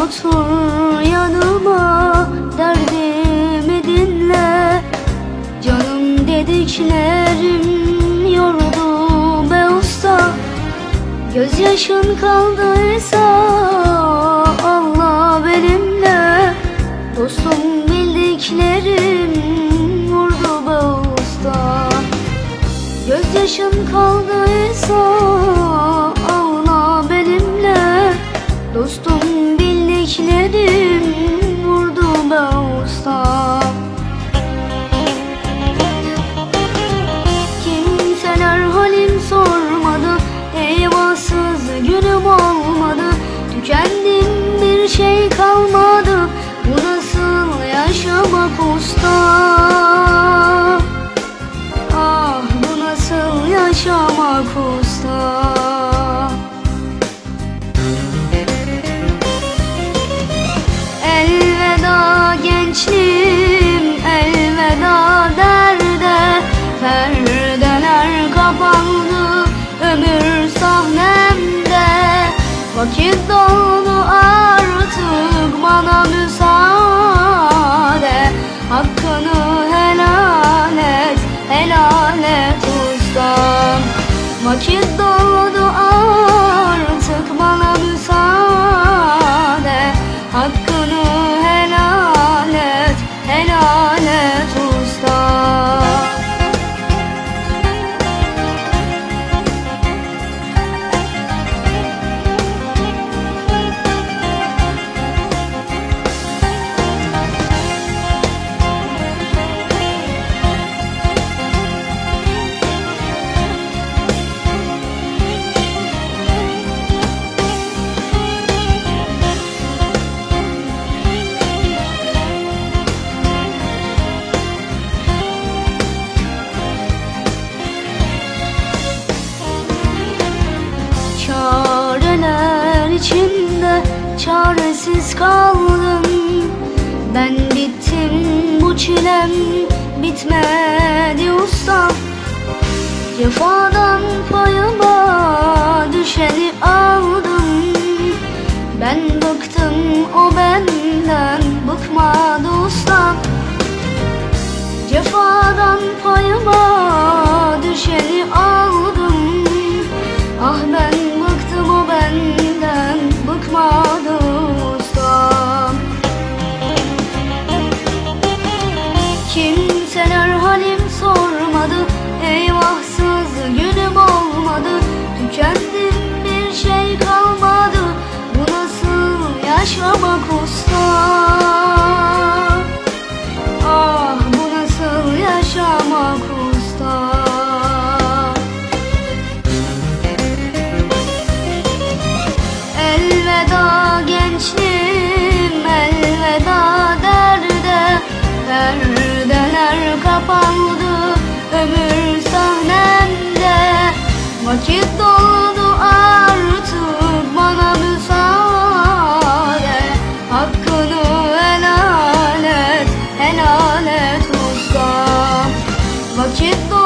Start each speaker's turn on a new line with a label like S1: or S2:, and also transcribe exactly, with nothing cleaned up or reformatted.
S1: otur yanıma, derdimi dinle. Canım dediklerim yordu be usta. Gözyaşın kaldıysa Allah benimle. Dostum bildiklerim vurdu be usta. Gözyaşın kaldıysa ağla benimle. Dostum bildiklerim vurdu be usta. Kimseler halim sormadı, eyvahsız günüm olmadı. Tükendim, bir şey kalmadı, bu nasıl yaşamak usta? Ah, bu nasıl yaşamak usta? Elveda gençliğim, elveda derde. Perdeler kapandı ömür sahnemde. Vakit doldu artık bana müsaade. Hakkını helal et, helal et ustam. Vakit doldu artık bana müsaade. Hakkını helal et, helal et ustam. Çareler içinde çaresiz kaldım. Ben bittim, bu çilem bitmedi usta. Cefadan payıma düşeni aldım. Ben bıktım, o benden bıkmadı usta. Cefadan payıma düşeni aldım. Ah ben bıktım, o benden bıkmadı usta. Kimseler halim sormadı, eyvahsız günüm olmadı. Tükendim, bir şey kalmadı, bu nasıl yaşamak usta? Ah, bu nasıl yaşamak usta? Elveda gençliğim, elveda derde. Perdeler kapandı ömür sahnemde. Vakit doldu artık bana müsaade. Hakkını helal et, helal et usta. Vakit doldu